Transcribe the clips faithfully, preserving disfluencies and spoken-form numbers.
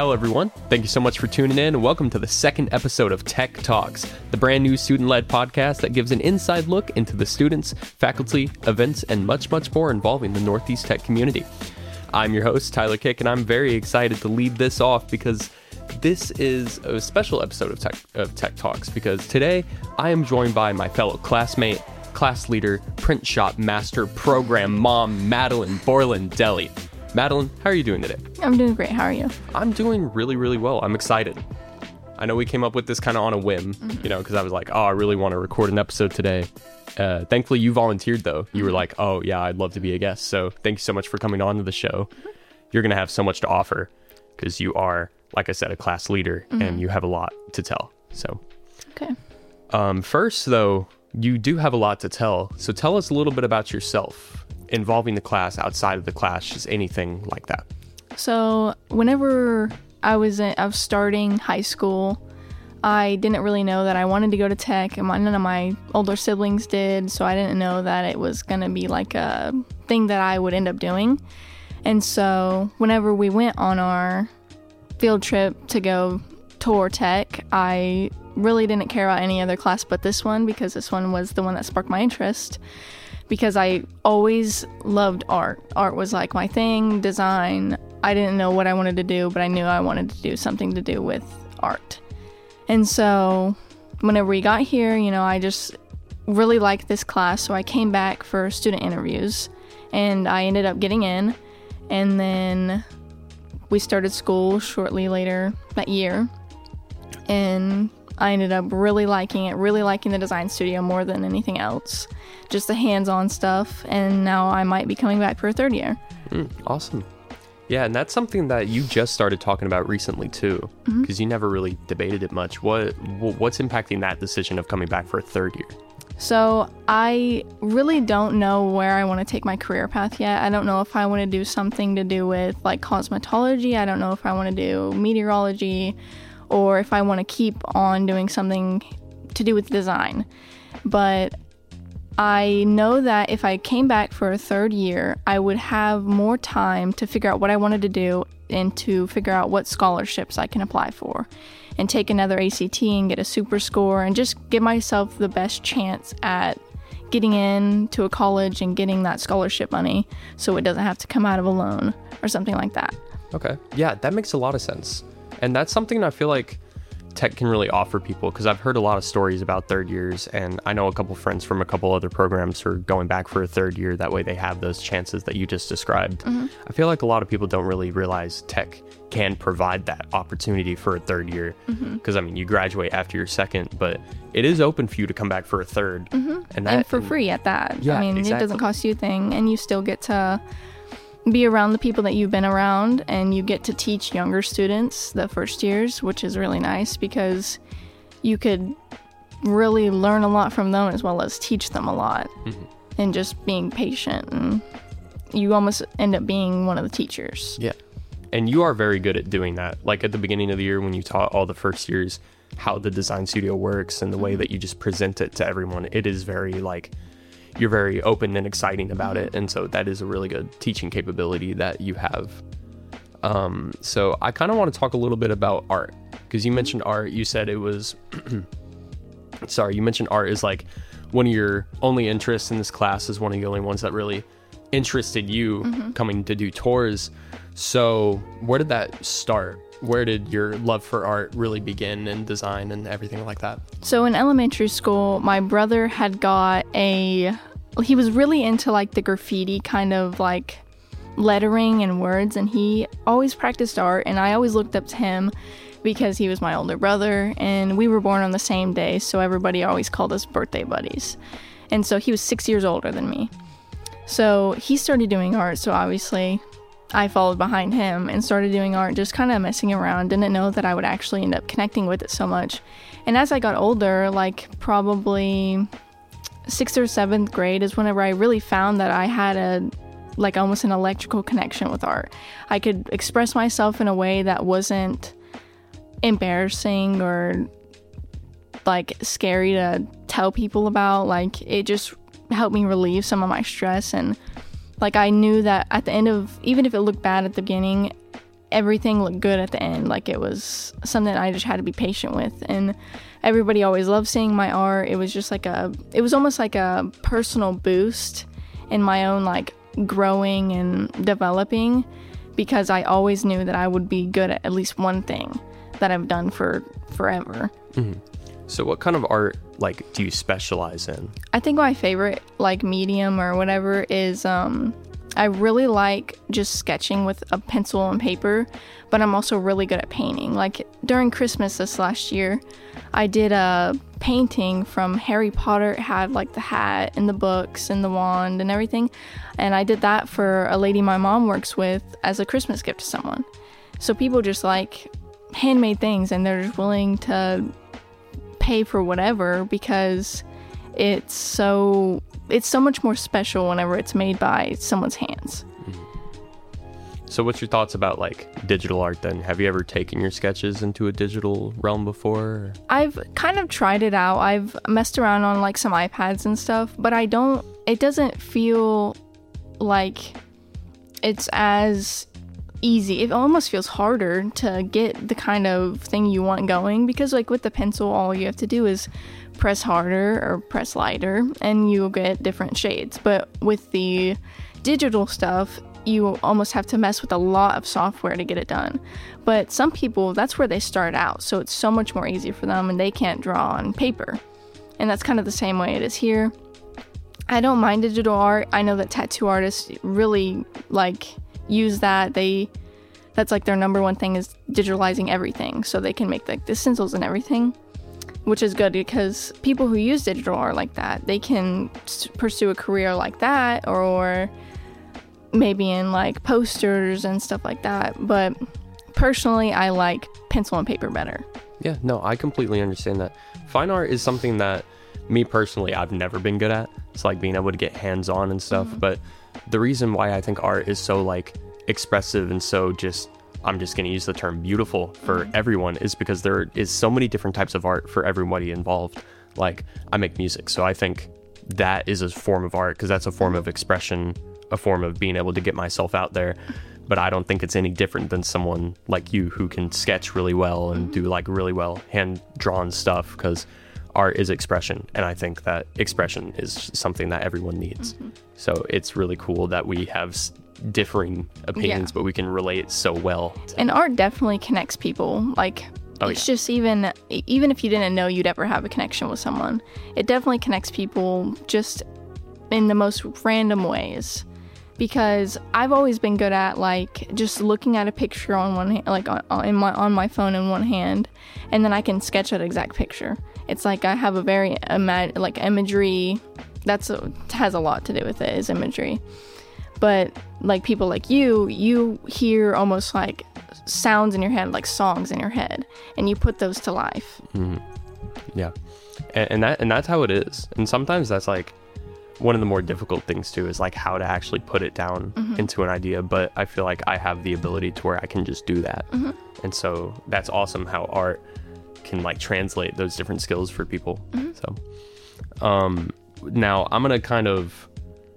Hello, everyone. Thank you so much for tuning in, and welcome to the second episode of Tech Talks, the brand new student-led podcast that gives an inside look into the students, faculty, events, and much, much more involving the Northeast Tech community. I'm your host, Tyler Kick, and I'm very excited to lead this off because this is a special episode of Tech, of Tech Talks, because today I am joined by my fellow classmate, class leader, print shop master, program mom, Madeline Borland-Deli. Madeline, how are you doing today? I'm doing great. How are you? I'm doing really, really well. I'm excited. I know we came up with this kind of on a whim, mm-hmm. you know, because I was like, oh, I really want to record an episode today. Uh, thankfully, you volunteered, though. You were like, oh, yeah, I'd love to be a guest. So thank you so much for coming on to the show. Mm-hmm. You're going to have so much to offer because you are, like I said, a class leader, mm-hmm. and you have a lot to tell. So, okay. Um, first, though, you do have a lot to tell. So tell us a little bit about yourself, involving the class, outside of the class, just anything like that. So whenever I was in, I was starting high school, I didn't really know that I wanted to go to tech, and my, none of my older siblings did, so I didn't know that it was going to be like a thing that I would end up doing. And so whenever we went on our field trip to go tour tech, I really didn't care about any other class but this one, because this one was the one that sparked my interest. Because I always loved art. Art was like my thing, design. I didn't know what I wanted to do, but I knew I wanted to do something to do with art. And so whenever we got here, you know, I just really liked this class. So I came back for student interviews, and I ended up getting in. And then we started school shortly later that year. And I ended up really liking it, really liking the design studio more than anything else. Just the hands-on stuff, and now I might be coming back for a third year. Mm, awesome. Yeah, and that's something that you just started talking about recently too, because mm-hmm. you never really debated it much. What What's impacting that decision of coming back for a third year? So I really don't know where I want to take my career path yet. I don't know if I want to do something to do with like cosmetology. I don't know if I want to do meteorology, or if I want to keep on doing something to do with design. But I know that if I came back for a third year, I would have more time to figure out what I wanted to do and to figure out what scholarships I can apply for, and take another A C T and get a super score, and just give myself the best chance at getting into a college and getting that scholarship money, so it doesn't have to come out of a loan or something like that. Okay. Yeah, that makes a lot of sense. And that's something I feel like tech can really offer people, because I've heard a lot of stories about third years, and I know a couple friends from a couple other programs who are going back for a third year. That way they have those chances that you just described. Mm-hmm. I feel like a lot of people don't really realize tech can provide that opportunity for a third year, because mm-hmm. I mean, you graduate after your second, but it is open for you to come back for a third. Mm-hmm. and, that, and for free at that. Yeah, I mean, exactly. It doesn't cost you a thing, and you still get to be around the people that you've been around, and you get to teach younger students the first years, which is really nice, because you could really learn a lot from them as well as teach them a lot. Mm-hmm. And just being patient, and you almost end up being one of the teachers. Yeah. And you are very good at doing that. Like at the beginning of the year when you taught all the first years how the design studio works and the way that you just present it to everyone, it is very like, you're very open and exciting about it. And so that is a really good teaching capability that you have. Um, so I kind of want to talk a little bit about art, because you mentioned art. You said it was, sorry, you mentioned art is like one of your only interests in this class, is one of the only ones that really interested you mm-hmm. coming to do tours. So where did that start? Where did your love for art really begin, and design and everything like that? So in elementary school, my brother had got a, he was really into like the graffiti kind of like lettering and words, and he always practiced art, and I always looked up to him because he was my older brother, and we were born on the same day, so everybody always called us birthday buddies. And so he was six years older than me. So he started doing art, so obviously I followed behind him and started doing art, just kind of messing around. Didn't know that I would actually end up connecting with it so much. And as I got older, like probably sixth or seventh grade is whenever I really found that I had a, like almost an electrical connection with art. I could express myself in a way that wasn't embarrassing or like scary to tell people about. Like it just helped me relieve some of my stress, and like I knew that at the end of, even if it looked bad at the beginning, everything looked good at the end. Like it was something I just had to be patient with. And everybody always loved seeing my art. It was just like a, it was almost like a personal boost in my own like growing and developing, because I always knew that I would be good at at least one thing that I've done for forever. Mm-hmm. So what kind of art like do you specialize in? I think my favorite like medium or whatever is um I really like just sketching with a pencil and paper, but I'm also really good at painting. Like during Christmas this last year, I did a painting from Harry Potter. It had like the hat and the books and the wand and everything. And I did that for a lady my mom works with as a Christmas gift to someone. So people just like handmade things, and they're just willing to pay for whatever because it's so it's so much more special whenever it's made by someone's hands. So what's your thoughts about like digital art then? Have you ever taken your sketches into a digital realm before? I've kind of tried it out. I've messed around on like some iPads and stuff, but I don't, it doesn't feel like it's as easy. It almost feels harder to get the kind of thing you want going, because like with the pencil, all you have to do is press harder or press lighter and you'll get different shades. But with the digital stuff, you almost have to mess with a lot of software to get it done. But some people, that's where they start out, so it's so much more easy for them and they can't draw on paper. And that's kind of the same way it is here. I don't mind digital art. I know that tattoo artists really like use that. They that's like their number one thing is digitalizing everything, so they can make like the stencils and everything, which is good because people who use digital art like that, they can pursue a career like that, or, or maybe in like posters and stuff like that. But personally, I like pencil and paper better. Yeah, no, I completely understand that. Fine art is something that me personally, I've never been good at. It's like being able to get hands-on and stuff. Mm-hmm. But the reason why I think art is so like expressive and so just, I'm just going to use the term beautiful for mm-hmm. everyone, is because there is so many different types of art for everybody involved. Like I make music, so I think that is a form of art because that's a form of expression, a form of being able to get myself out there. But I don't think it's any different than someone like you who can sketch really well and do like really well hand-drawn stuff, because art is expression, and I think that expression is something that everyone needs. Mm-hmm. So it's really cool that we have differing opinions, yeah. but we can relate so well to... And art definitely connects people. Like oh, it's yeah. just even even if you didn't know you'd ever have a connection with someone, it definitely connects people just in the most random ways. Because I've always been good at like just looking at a picture on one hand, like on, in my on my phone in one hand, and then I can sketch that exact picture. It's like I have a very ima- like imagery. That's a, has a lot to do with it, is imagery. But like people like you, you hear almost like sounds in your head, like songs in your head, and you put those to life. Mm-hmm. Yeah, and, and that and that's how it is. And sometimes that's like one of the more difficult things too, is like how to actually put it down mm-hmm. into an idea. But I feel like I have the ability to where I can just do that. Mm-hmm. And so that's awesome how art can like translate those different skills for people. Mm-hmm. So um, now I'm going to kind of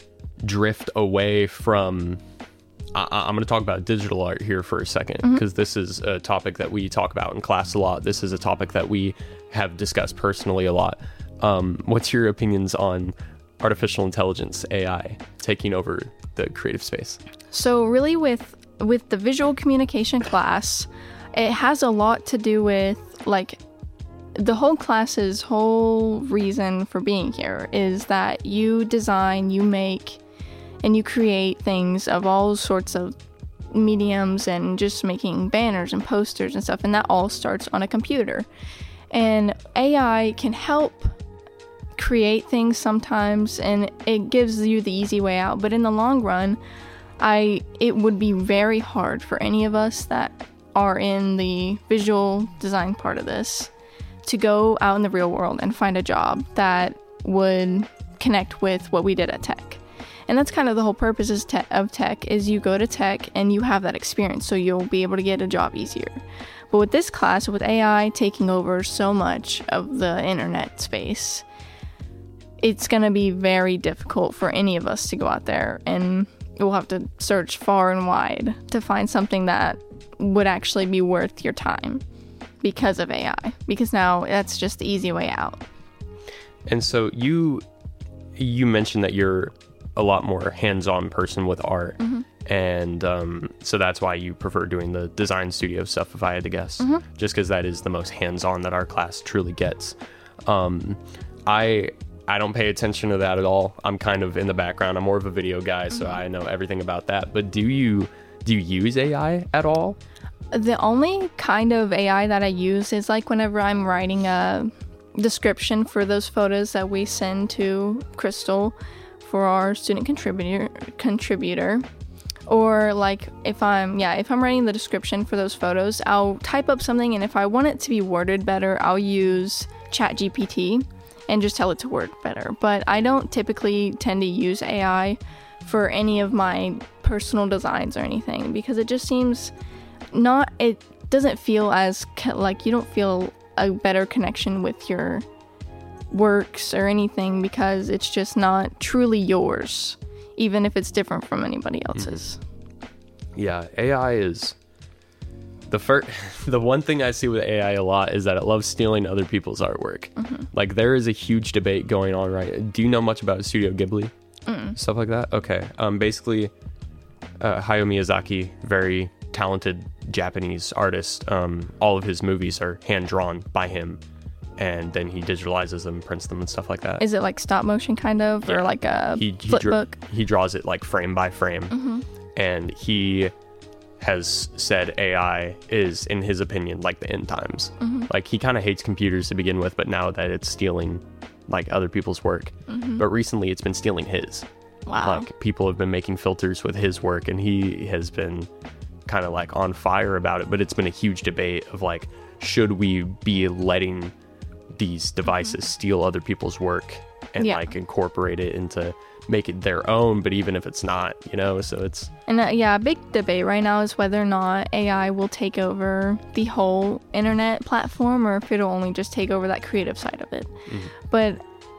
drift away from, I- I'm going to talk about digital art here for a second, because mm-hmm. this is a topic that we talk about in class a lot. This is a topic that we have discussed personally a lot. Um, what's your opinions on artificial intelligence, A I, taking over the creative space? So really with with the visual communication class, it has a lot to do with like the whole class's whole reason for being here is that you design, you make, and you create things of all sorts of mediums, and just making banners and posters and stuff, and that all starts on a computer. And A I can help create things sometimes, and it gives you the easy way out, but in the long run, I it would be very hard for any of us that are in the visual design part of this to go out in the real world and find a job that would connect with what we did at tech. And that's kind of the whole purpose is te- of tech, is you go to tech and you have that experience, so you'll be able to get a job easier. But with this class, with A I taking over so much of the internet space, it's going to be very difficult for any of us to go out there, and we'll have to search far and wide to find something that would actually be worth your time because of A I, because now that's just the easy way out. And so you you mentioned that you're a lot more hands-on person with art. Mm-hmm. And um, so that's why you prefer doing the design studio stuff, if I had to guess, mm-hmm. just because that is the most hands-on that our class truly gets. Um, I I don't pay attention to that at all. I'm kind of in the background. I'm more of a video guy, so mm-hmm. I know everything about that. But do you do you use A I at all? The only kind of A I that I use is like whenever I'm writing a description for those photos that we send to Crystal for our student contributor contributor. Or like if I'm, yeah, if I'm writing the description for those photos, I'll type up something, and if I want it to be worded better, I'll use ChatGPT and just tell it to word better. But I don't typically tend to use A I for any of my personal designs or anything, because it just seems not, it doesn't feel as, like you don't feel a better connection with your works or anything, because it's just not truly yours, even if it's different from anybody else's. Yeah, A I is the first. The one thing I see with A I a lot is that it loves stealing other people's artwork. Mm-hmm. Like there is a huge debate going on, right? Do you know much about Studio Ghibli? Mm-mm. Stuff like that? Okay. Um, basically, uh, Hayao Miyazaki, very talented Japanese artist. Um, all of his movies are hand drawn by him, and then he digitalizes them, prints them, and stuff like that. Is it like stop motion kind of, yeah. or like a he, he flip dra- book? He draws it like frame by frame, mm-hmm. and he has said A I is, in his opinion, like the end times. Mm-hmm. Like he kind of hates computers to begin with, but now that it's stealing like other people's work, mm-hmm. but recently it's been stealing his. Wow. Like people have been making filters with his work, and he has been kind of like on fire about it. But it's been a huge debate of like, should we be letting these devices mm-hmm. steal other people's work and yeah. like incorporate it into make it their own, but even if it's not, you know, so it's and uh, yeah a big debate right now is whether or not A I will take over the whole internet platform, or if it'll only just take over that creative side of it. Mm-hmm. But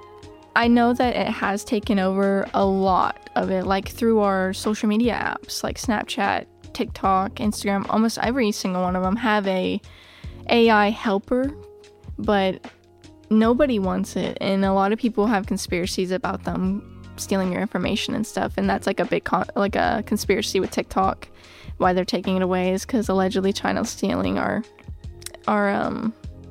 I know that it has taken over a lot of it, like through our social media apps like Snapchat, TikTok, Instagram. Almost every single one of them have a A I helper, but nobody wants it, and a lot of people have conspiracies about them stealing your information and stuff, and that's like a big con- like a conspiracy with TikTok. Why they're taking it away is because allegedly China's stealing our our um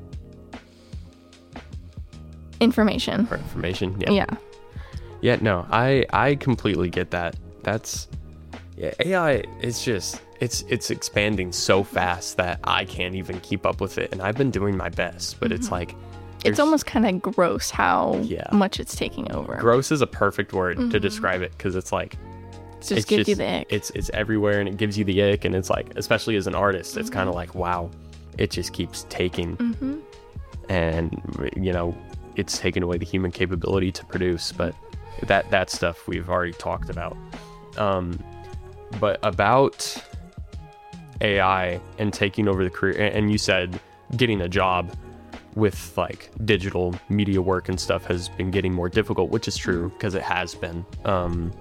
information. Our information, yeah. Yeah. Yeah, no, I I completely get that. That's yeah, A I is just it's it's expanding so fast that I can't even keep up with it, and I've been doing my best, but mm-hmm. it's like it's almost kind of gross how yeah. much it's taking over. Gross is a perfect word mm-hmm. to describe it, because it's like it just it's gives just, you the ick. It's it's everywhere, and it gives you the ick, and it's like, especially as an artist, mm-hmm. it's kind of like, wow, it just keeps taking, mm-hmm. and you know, it's taken away the human capability to produce. But that that stuff we've already talked about. Um, but about A I and taking over the career, and you said getting a job with like digital media work and stuff has been getting more difficult, which is true, because it has been. Um,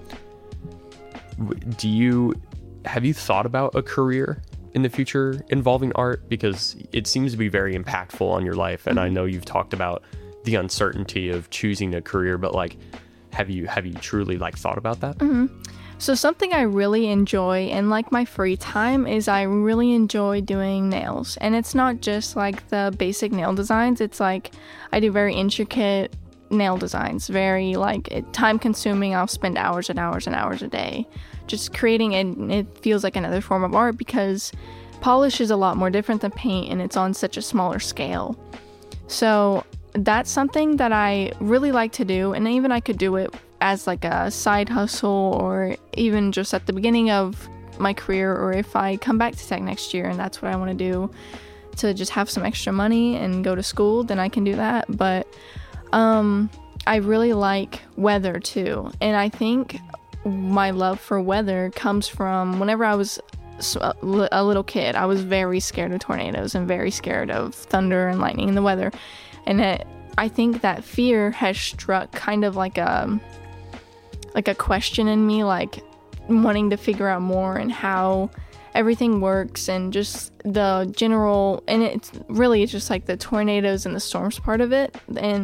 do you have you thought about a career in the future involving art? Because it seems to be very impactful on your life, and I know you've talked about the uncertainty of choosing a career, but like, have you have you truly like thought about that? Mm-hmm. So something I really enjoy in like my free time is I really enjoy doing nails. And it's not just like the basic nail designs. It's like I do very intricate nail designs, very like time consuming. I'll spend hours and hours and hours a day just creating it. And it feels like another form of art, because polish is a lot more different than paint, and it's on such a smaller scale. So that's something that I really like to do. And even I could do it as like a side hustle, or even just at the beginning of my career, or if I come back to tech next year and that's what I want to do to just have some extra money and go to school, then I can do that. But um I really like weather too, and I think my love for weather comes from whenever I was a little kid. I was very scared of tornadoes and very scared of thunder and lightning and the weather, and it, I think that fear has struck kind of like a like a question in me, like wanting to figure out more and how everything works, and just the general, and it's really it's just like the tornadoes and the storms part of it. And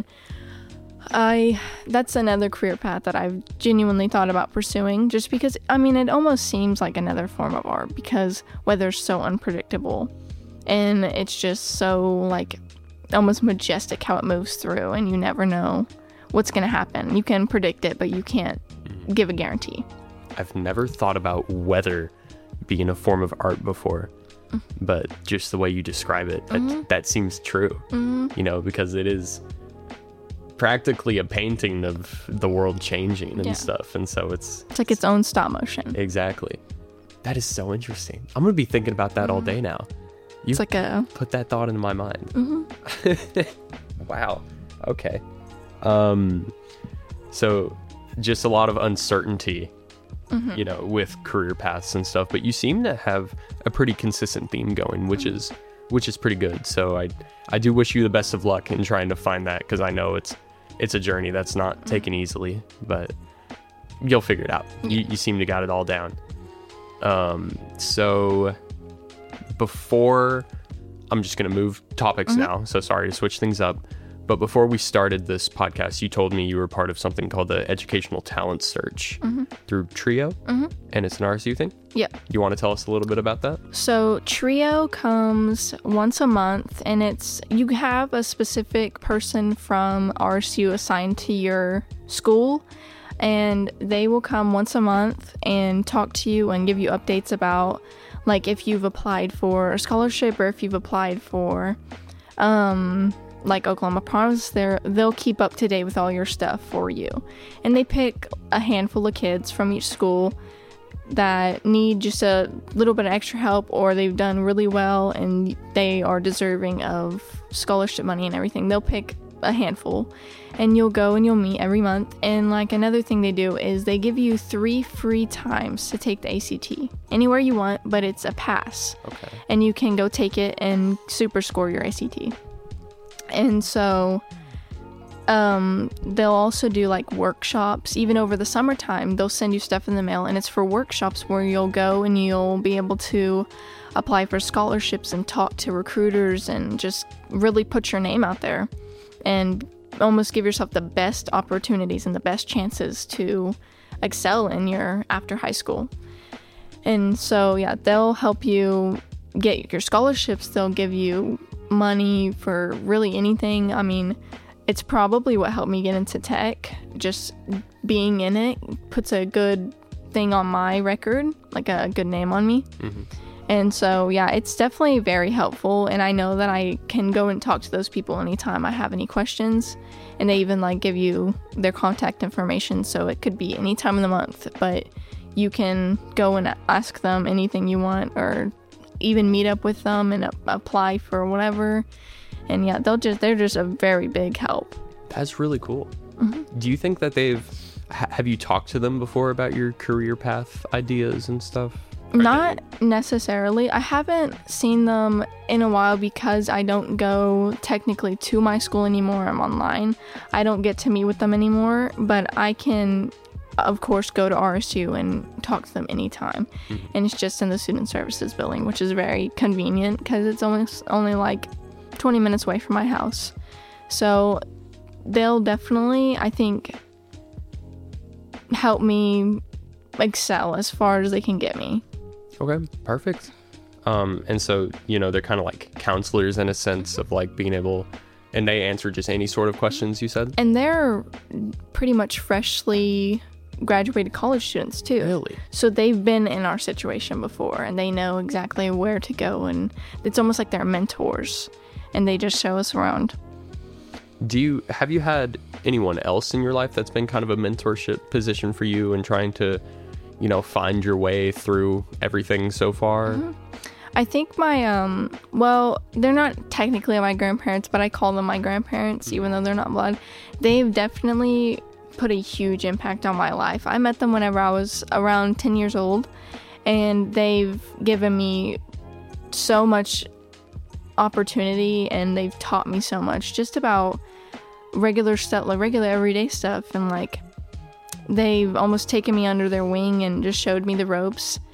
I that's another career path that I've genuinely thought about pursuing, just because I mean it almost seems like another form of art, because weather's so unpredictable, and it's just so like almost majestic how it moves through, and you never know what's going to happen. You can predict it, but you can't give a guarantee. I've never thought about weather being a form of art before, mm-hmm. but just the way you describe it, that, mm-hmm. that seems true, mm-hmm. you know, because it is practically a painting of the world changing and yeah. stuff. And so it's... It's like its own stop motion. Exactly. That is so interesting. I'm going to be thinking about that mm-hmm. all day now. You it's like a... put that thought into my mind. Mm-hmm. Wow. Okay. Um, so just a lot of uncertainty, mm-hmm. you know, with career paths and stuff, but you seem to have a pretty consistent theme going, which is, which is pretty good. So I, I do wish you the best of luck in trying to find that, because I know it's, it's a journey that's not taken easily, but you'll figure it out. You, you seem to got it all down. Um, so before, I'm just going to move topics mm-hmm. now. So sorry to switch things up. But before we started this podcast, you told me you were part of something called the Educational Talent Search mm-hmm. through Trio, mm-hmm. and it's an R S U thing? Yeah. You want to tell us a little bit about that? So Trio comes once a month, and it's you have a specific person from R S U assigned to your school, and they will come once a month and talk to you and give you updates about, like, if you've applied for a scholarship or if you've applied for... um. like Oklahoma Promise, they're, they'll keep up to date with all your stuff for you. And they pick a handful of kids from each school that need just a little bit of extra help, or they've done really well and they are deserving of scholarship money and everything. They'll pick a handful, and you'll go and you'll meet every month. And like another thing they do is they give you three free times to take the A C T anywhere you want, but it's a pass. Okay. And you can go take it and super score your A C T. And so um, they'll also do like workshops. Even over the summertime, they'll send you stuff in the mail, and it's for workshops where you'll go and you'll be able to apply for scholarships and talk to recruiters and just really put your name out there and almost give yourself the best opportunities and the best chances to excel in your after high school. And so, yeah, they'll help you get your scholarships. They'll give you money for really anything. I mean, it's probably what helped me get into tech. Just being in it puts a good thing on my record, like a good name on me. Mm-hmm. And so, yeah, it's definitely very helpful. And I know that I can go and talk to those people anytime I have any questions. And they even like give you their contact information. So it could be any time of the month, but you can go and ask them anything you want, or even meet up with them and a- apply for whatever. And yeah, they'll just they're just a very big help. That's really cool. Mm-hmm. Do you think that they've ha- have you talked to them before about your career path ideas and stuff? Or Not necessarily. I haven't seen them in a while because I don't go technically to my school anymore. I'm online. I don't get to meet with them anymore, but I can, of course, go to R S U and talk to them anytime. Mm-hmm. And it's just in the Student Services building, which is very convenient because it's almost only like twenty minutes away from my house. So they'll definitely, I think, help me excel as far as they can get me. Okay, perfect. Um, and so, you know, they're kind of like counselors in a sense of like being able, and they answer just any sort of questions, you said? And they're pretty much freshly graduated college students too. Really? So they've been in our situation before, and they know exactly where to go, and it's almost like they're mentors, and they just show us around. Do you, have you had anyone else in your life that's been kind of a mentorship position for you and trying to, you know, find your way through everything so far? Mm-hmm. I think my, um, well, they're not technically my grandparents, but I call them my grandparents, even though they're not blood. They've definitely put a huge impact on my life. I met them whenever I was around ten years old, and they've given me so much opportunity, and they've taught me so much just about regular stuff, like regular everyday stuff, and like they've almost taken me under their wing and just showed me the ropes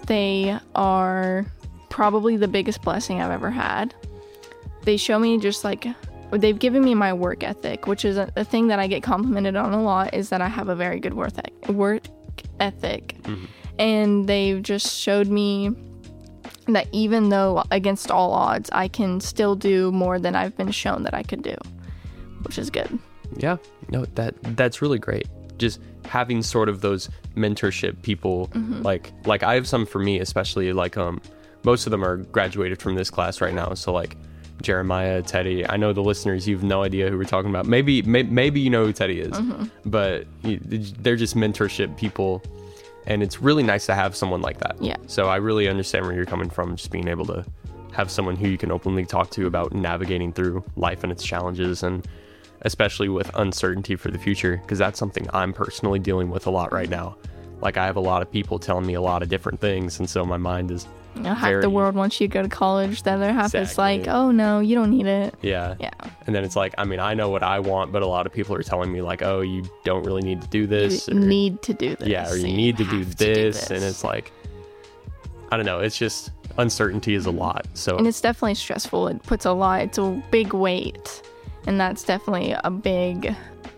they are probably the biggest blessing I've ever had. They show me just like, they've given me my work ethic, which is a, a thing that I get complimented on a lot, is that I have a very good work ethic. Work ethic. Mm-hmm. And they've just showed me that even though against all odds, I can still do more than I've been shown that I could do, which is good. Yeah, no, that that's really great. Just having sort of those mentorship people, mm-hmm. like like I have some for me, especially like um most of them are graduated from this class right now. So like Jeremiah, Teddy, I know the listeners, you have no idea who we're talking about. Maybe may, maybe you know who Teddy is, mm-hmm. but they're just mentorship people. And it's really nice to have someone like that. Yeah. So I really understand where you're coming from, just being able to have someone who you can openly talk to about navigating through life and its challenges, and especially with uncertainty for the future, because that's something I'm personally dealing with a lot right now. Like I have a lot of people telling me a lot of different things, and so my mind is you know, half very... the world wants you to go to college, the other half exactly. is like, oh no, you don't need it. Yeah. Yeah. And then it's like, I mean, I know what I want, but a lot of people are telling me like, oh, you don't really need to do this. You or, need to do this. Yeah, or you, you need to do this, to do this. And it's like, I don't know, it's just, uncertainty is a lot. So And it's definitely stressful. It puts a lot, it's a big weight. And that's definitely a big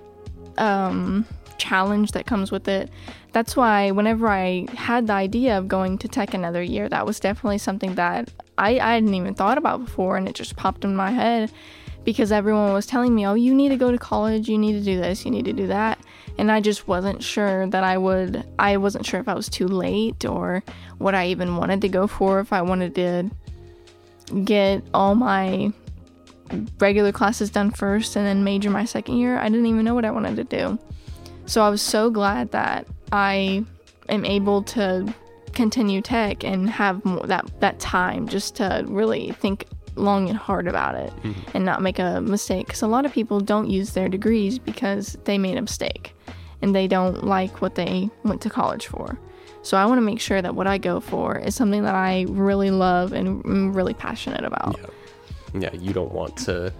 um, challenge that comes with it. That's why whenever I had the idea of going to tech another year, that was definitely something that I, I hadn't even thought about before, and it just popped in my head because everyone was telling me, oh, you need to go to college, you need to do this, you need to do that. And I just wasn't sure that I would, I wasn't sure if I was too late or what I even wanted to go for, if I wanted to get all my regular classes done first and then major my second year. I didn't even know what I wanted to do. So I was so glad that I am able to continue tech and have more, that that time just to really think long and hard about it, mm-hmm. and not make a mistake. Because a lot of people don't use their degrees because they made a mistake and they don't like what they went to college for. So I want to make sure that what I go for is something that I really love and am really passionate about. Yeah, yeah, you don't want to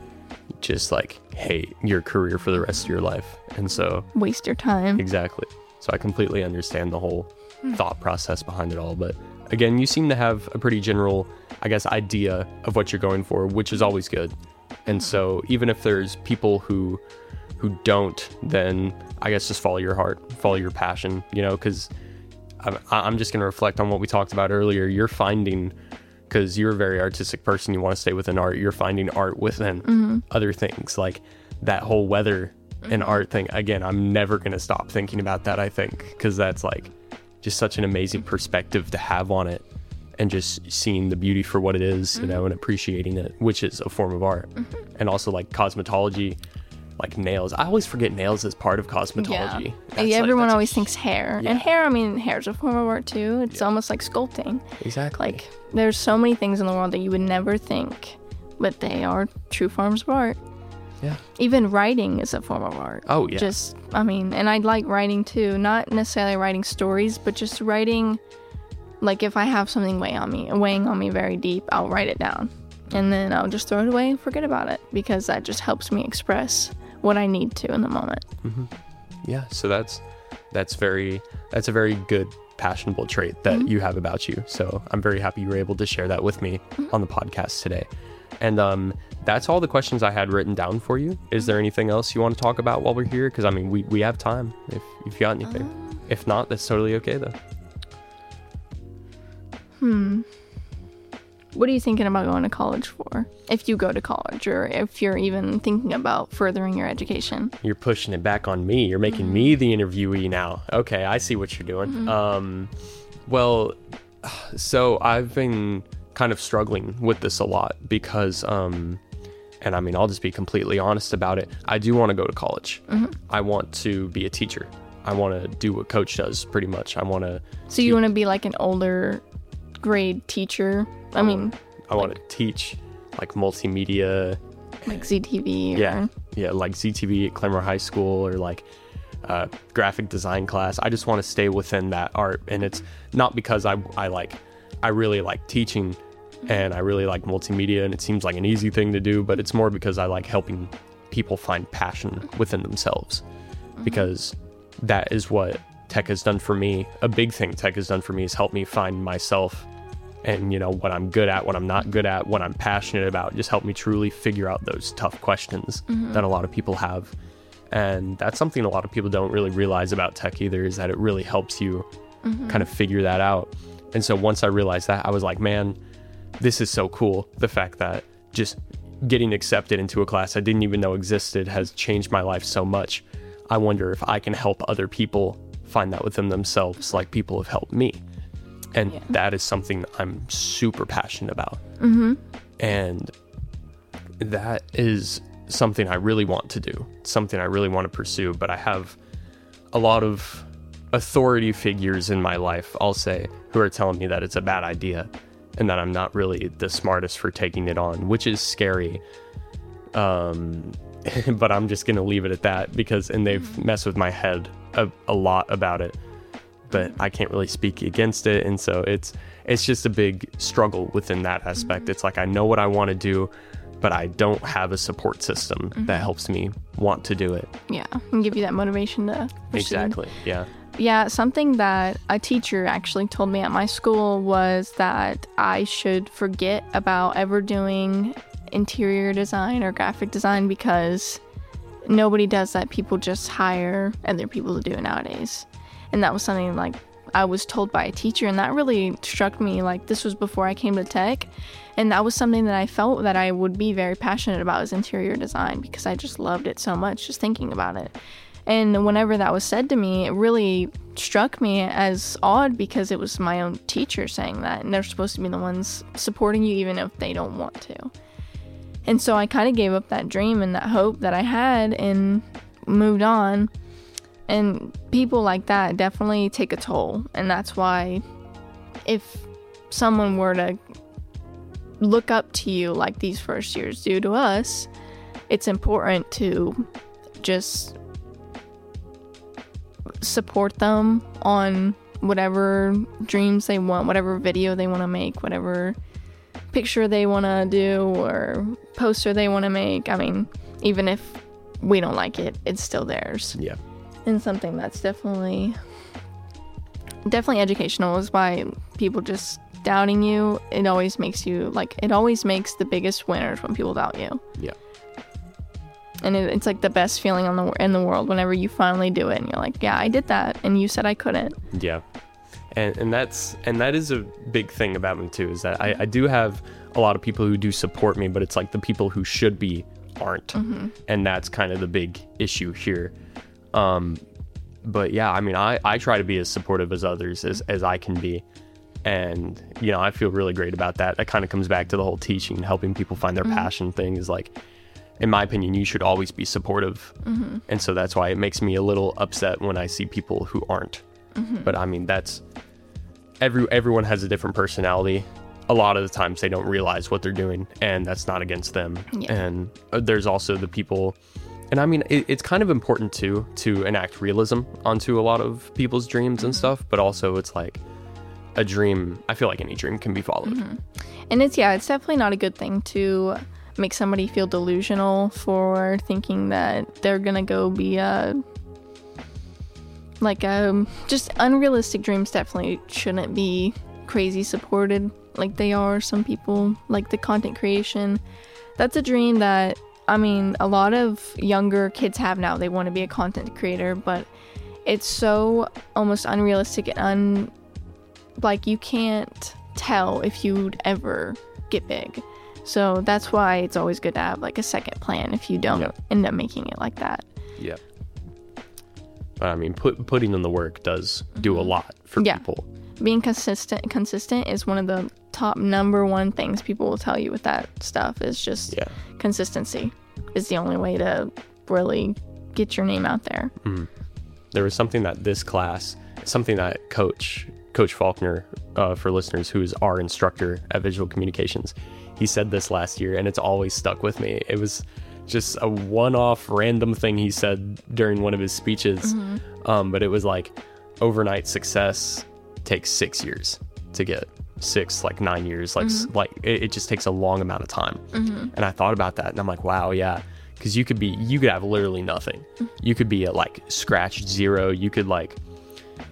just like hate your career for the rest of your life, and so waste your time. Exactly. So I completely understand the whole thought process behind it all. But again, you seem to have a pretty general, I guess, idea of what you're going for, which is always good. And so even if there's people who who don't, then I guess just follow your heart, follow your passion, you know, because I'm, I'm just going to reflect on what we talked about earlier. You're finding, because you're a very artistic person, you want to stay within art, you're finding art within mm-hmm. other things, like that whole weather and mm-hmm. art thing. Again, I'm never going to stop thinking about that, I think, because that's like just such an amazing perspective to have on it, and just seeing the beauty for what it is, mm-hmm. you know, and appreciating it, which is a form of art. Mm-hmm. And also like cosmetology, like nails. I always forget nails as part of cosmetology. Yeah. yeah everyone like, always a, thinks hair. Yeah. And hair, I mean, hair's a form of art too. It's yeah. almost like sculpting. Exactly. Like, there's so many things in the world that you would never think, but they are true forms of art. Yeah. Even writing is a form of art. Oh, yeah. Just, I mean, and I like writing too. Not necessarily writing stories, but just writing, like if I have something weighing on me, weighing on me very deep, I'll write it down. And then I'll just throw it away and forget about it, because that just helps me express what I need to in the moment. Mm-hmm. Yeah, so that's that's very that's a very good passionable trait that mm-hmm. you have about you. So I'm very happy you were able to share that with me mm-hmm. on the podcast today. And um, that's all the questions I had written down for you. Is there anything else you want to talk about while we're here? Because I mean, we, we have time if you've got anything. Um, if not, that's totally okay though. Hmm. What are you thinking about going to college for? If you go to college, or if you're even thinking about furthering your education? You're pushing it back on me. You're making mm-hmm. me the interviewee now. Okay, I see what you're doing. Mm-hmm. Um, well, so I've been kind of struggling with this a lot because, um, and I mean, I'll just be completely honest about it. I do want to go to college. Mm-hmm. I want to be a teacher. I want to do what Coach does, pretty much. I want to. So you want to be like an older grade teacher? I, I mean, I like, want to teach like multimedia, like Z T V. Or... Yeah, yeah, like Z T V at Claremore High School, or like uh, graphic design class. I just want to stay within that art, and it's not because I I like I really like teaching, and I really like multimedia, and it seems like an easy thing to do, but it's more because I like helping people find passion within themselves, mm-hmm. because that is what tech has done for me, a big thing tech has done for me is help me find myself and, you know, what I'm good at, what I'm not good at, what I'm passionate about. Just help me truly figure out those tough questions mm-hmm. that a lot of people have. And that's something a lot of people don't really realize about tech either, is that it really helps you mm-hmm. kind of figure that out. And so once I realized that, I was like, man, this is so cool. The fact that just getting accepted into a class I didn't even know existed has changed my life so much. I wonder if I can help other people find that within themselves, like people have helped me. And yeah. that is something I'm super passionate about. Mm-hmm. And that is something I really want to do, something I really want to pursue. But I have a lot of authority figures in my life, I'll say, who are telling me that it's a bad idea and that I'm not really the smartest for taking it on, which is scary. Um, but I'm just going to leave it at that because, and they've messed with my head a, a lot about it. But I can't really speak against it. And so it's it's just a big struggle within that aspect. Mm-hmm. It's like I know what I want to do, but I don't have a support system mm-hmm. that helps me want to do it. Yeah, and give you that motivation to proceed. Exactly, yeah. Yeah, something that a teacher actually told me at my school was that I should forget about ever doing interior design or graphic design because nobody does that. People just hire other people to do it nowadays. And that was something like I was told by a teacher, and that really struck me. Like, this was before I came to tech, and that was something that I felt that I would be very passionate about, is interior design, because I just loved it so much just thinking about it. And whenever that was said to me, it really struck me as odd because it was my own teacher saying that, and they're supposed to be the ones supporting you even if they don't want to. And so I kind of gave up that dream and that hope that I had and moved on. And people like that definitely take a toll. And that's why if someone were to look up to you like these first years do to us, it's important to just support them on whatever dreams they want, whatever video they want to make, whatever picture they want to do or poster they want to make. I mean, even if we don't like it, it's still theirs. Yeah. And something that's definitely definitely educational is why people just doubting you, it always makes you like it always makes the biggest winners when people doubt you. Yeah. And it, it's like the best feeling on the in the world whenever you finally do it and you're like, yeah, I did that and you said I couldn't. Yeah. And and that's and that is a big thing about me too, is that I, I do have a lot of people who do support me, but it's like the people who should be aren't. Mm-hmm. And that's kind of the big issue here. Um, but yeah, I mean, I, I try to be as supportive as others as, as I can be. And, you know, I feel really great about that. That kind of comes back to the whole teaching, helping people find their mm-hmm. passion thing is like, in my opinion, you should always be supportive. Mm-hmm. And so that's why it makes me a little upset when I see people who aren't. Mm-hmm. But I mean, that's every, everyone has a different personality. A lot of the times they don't realize what they're doing, and that's not against them. Yeah. And there's also the people. And I mean, it, it's kind of important too to enact realism onto a lot of people's dreams mm-hmm. and stuff, but also it's like a dream. I feel like any dream can be followed. Mm-hmm. And it's, yeah, it's definitely not a good thing to make somebody feel delusional for thinking that they're going to go be a, like, a, just unrealistic dreams definitely shouldn't be crazy supported like they are. Some people, like the content creation, that's a dream that, I mean, a lot of younger kids have now. They want to be a content creator, but it's so almost unrealistic and un, like you can't tell if you'd ever get big. So that's why it's always good to have like a second plan if you don't yep. end up making it like that. Yeah. But I mean, put, putting in the work does do a lot for yeah. people. Being consistent consistent is one of the top number one things people will tell you with that stuff is just yeah. consistency is the only way to really get your name out there. Mm. There was something that this class, something that Coach Coach Faulkner, uh, for listeners, who is our instructor at Visual Communications, he said this last year, and it's always stuck with me. It was just a one-off random thing he said during one of his speeches, mm-hmm. um, but it was like overnight success takes six years to get. Six, like nine years, like mm-hmm. like it, it just takes a long amount of time. Mm-hmm. And I thought about that, and I'm like, wow, yeah, because you could be, you could have literally nothing. Mm-hmm. You could be at like scratch zero. You could like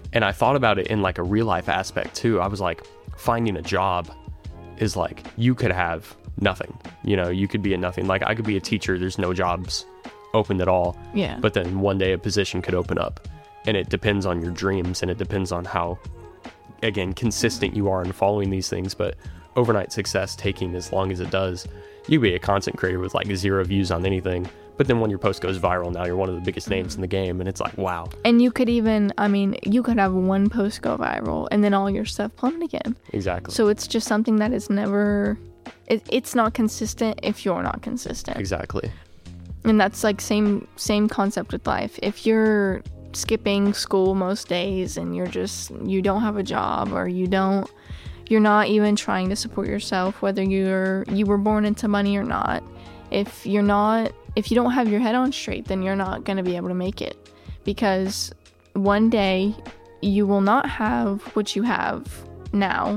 And I thought about it in like a real life aspect too. I was like, finding a job is like, you could have nothing, you know, you could be a nothing. Like I could be a teacher. There's no jobs open at all. Yeah. But then one day a position could open up, and it depends on your dreams, and it depends on how, again, consistent you are in following these things. But overnight success taking as long as it does, you could be a content creator with like zero views on anything. But then when your post goes viral, now you're one of the biggest names in the game, and it's like, wow. And you could even, I mean, you could have one post go viral and then all your stuff plummet again. Exactly. So it's just something that is never, it, it's not consistent if you're not consistent. Exactly. And that's like same same concept with life. If you're skipping school most days and you're just, you don't have a job, or you don't, you're not even trying to support yourself, whether you're, you were born into money or not. If you're not, if you don't have your head on straight, then you're not going to be able to make it, because one day you will not have what you have now,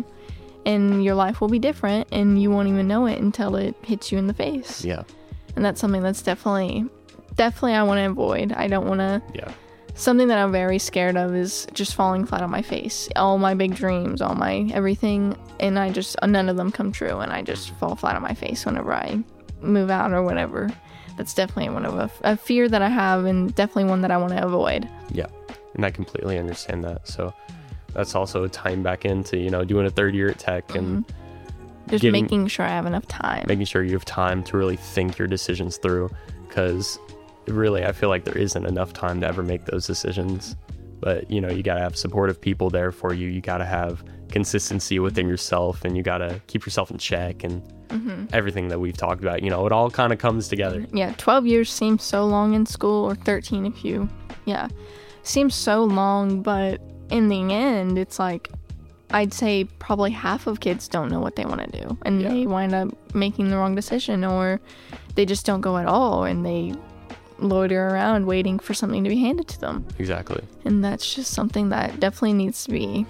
and your life will be different, and you won't even know it until it hits you in the face. Yeah. And that's something that's definitely, definitely I want to avoid. I don't want to, Yeah. something that I'm very scared of is just falling flat on my face. All my big dreams, all my everything, and I just, none of them come true, and I just fall flat on my face whenever I move out or whatever. That's definitely one of a, a fear that I have, and definitely one that I want to avoid. Yeah. And I completely understand that. So that's also tying back into, you know, doing a third year at Tech mm-hmm. and just getting, making sure I have enough time. Making sure you have time to really think your decisions through, because really I feel like there isn't enough time to ever make those decisions. But, you know, you got to have supportive people there for you. You got to have consistency within yourself, and you got to keep yourself in check, and mm-hmm. everything that we've talked about, you know, it all kind of comes together. Yeah, twelve years seems so long in school, or thirteen if you, yeah, seems so long, but in the end, it's like, I'd say probably half of kids don't know what they want to do, and yeah. they wind up making the wrong decision, or they just don't go at all, and they loiter around waiting for something to be handed to them. Exactly. And that's just something that definitely needs to be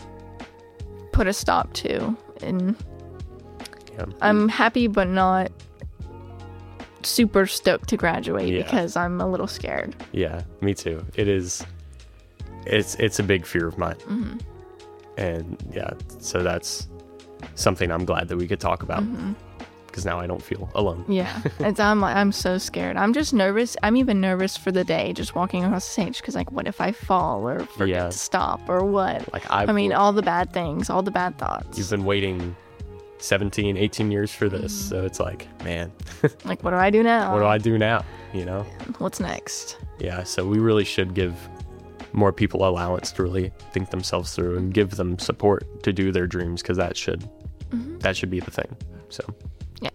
put a stop to. And yeah. I'm happy but not super stoked to graduate yeah. because I'm a little scared. Yeah, me too. It is, it's it's a big fear of mine. Mm-hmm. And yeah, so that's something I'm glad that we could talk about, because mm-hmm. now I don't feel alone. Yeah, it's, I'm I'm so scared. I'm just nervous. I'm even nervous for the day just walking across the stage, because like, what if I fall or forget yeah. to stop or what? Like I, I mean, all the bad things, all the bad thoughts. You've been waiting seventeen, eighteen years for this, mm-hmm. so it's like, man. Like, what do I do now? What do I do now? You know? What's next? Yeah, so we really should give more people allowance to really think themselves through and give them support to do their dreams, because that should mm-hmm. that should be the thing. So yeah.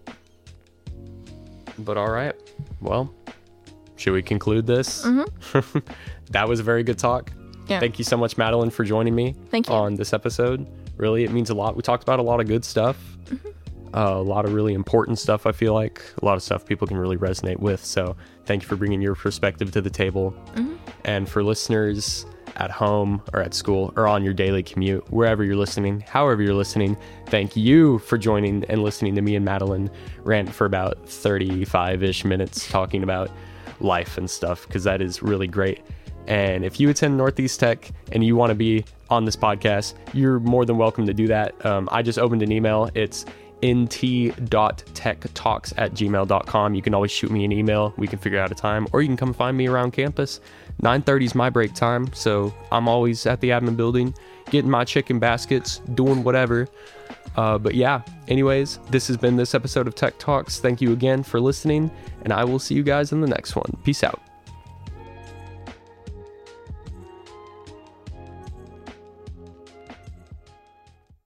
But all right, well, should we conclude this? Mm-hmm. That was a very good talk. Yeah. Thank you so much, Madeline, for joining me Thank you. on this episode. Really, it means a lot. We talked about a lot of good stuff, mm-hmm. uh, a lot of really important stuff. I feel like a lot of stuff people can really resonate with. So thank you for bringing your perspective to the table. Mm-hmm. And for listeners at home or at school or on your daily commute, wherever you're listening, however you're listening, thank you for joining and listening to me and Madeline rant for about thirty-five-ish minutes talking about life and stuff, because that is really great. And if you attend Northeast Tech and you want to be on this podcast, you're more than welcome to do that. Um, I just opened an email. It's n t dot tech talks at gmail dot com. You can always shoot me an email. We can figure out a time, or you can come find me around campus. nine thirty is my break time, so I'm always at the admin building getting my chicken baskets, doing whatever. Uh, but yeah, anyways, this has been this episode of Tech Talks. Thank you again for listening, and I will see you guys in the next one. Peace out.